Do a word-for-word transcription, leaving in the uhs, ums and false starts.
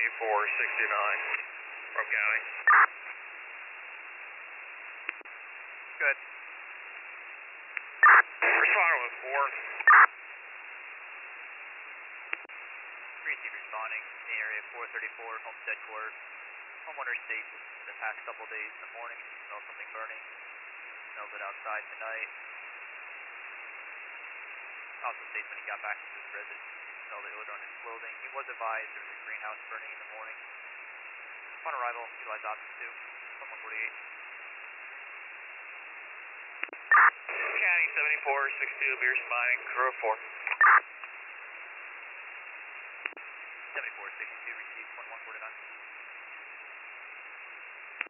seventy-four sixty-nine from County. Good. Responding with four. three C responding in the area four thirty-four Homestead Court. Homeowner states the past couple days in the morning he smelled something burning. Smelled it outside tonight. Also states when he got back to his residence, he smelled the odor on his clothing. He was advised there was a greenhouse burning in the morning. Upon arrival, utilize option two, one forty-eight. County seventy-four sixty-two, be responding, crew of four. seventy-four sixty-two,